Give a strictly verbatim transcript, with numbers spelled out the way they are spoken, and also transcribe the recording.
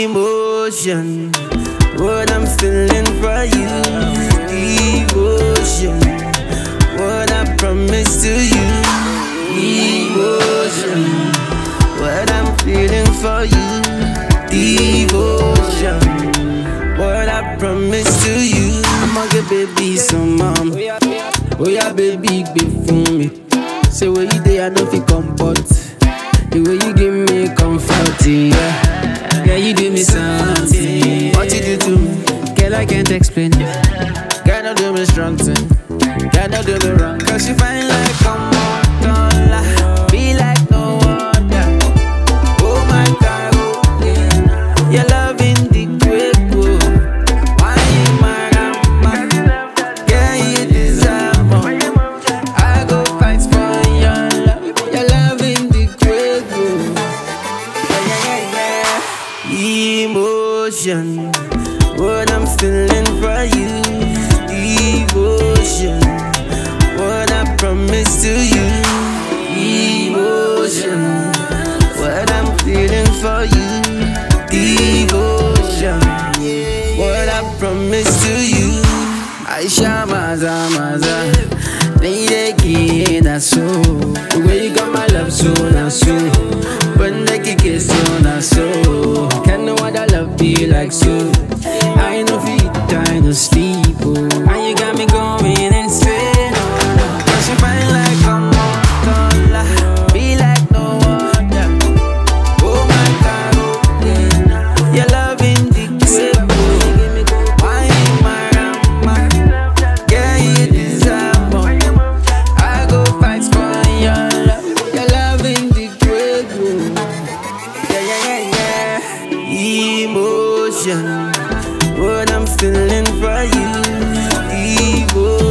Emotion, what I'm feeling for you. Devotion, what I promise to you. Emotion, what I'm feeling for you. Devotion, what I promise to you. I'ma get baby some mom. Oh yeah, baby, big for me. Say where you there, I know fi comfort. The way you give me comfort, yeah. Yeah, you do me something. What you do to me, girl, I can't explain. Girl, don't do me strong thing. Girl, don't do me wrong. Cause you find like come on, don't lie. Be like no other. Oh my God, oh yeah. Your love in the grave, oh. Why you mad at me? Girl, you deserve more. I go fight for your love. Your love in the grave, oh. Yeah, yeah, yeah. Emotion, what I'm feeling for you. Devotion, what I promise to you. Emotion, what I'm feeling for you. Devotion, what I promise to you. Aisha maza maza, lady key na so. The way you got my love so na so. When they kick it so na so. Can't no other love be like so. I know feet trying to sleep, oh. And you got me going insane, oh. Cause you find like I'm on color. Be like no other. Oh my God, oh yeah. Your love in the grave, oh. Why you mad at me? Yeah, you deserve more. I go fight for your love. Your love in the grave, oh. Yeah, yeah, yeah, yeah. Emotion, what I'm feeling for you. Devotion.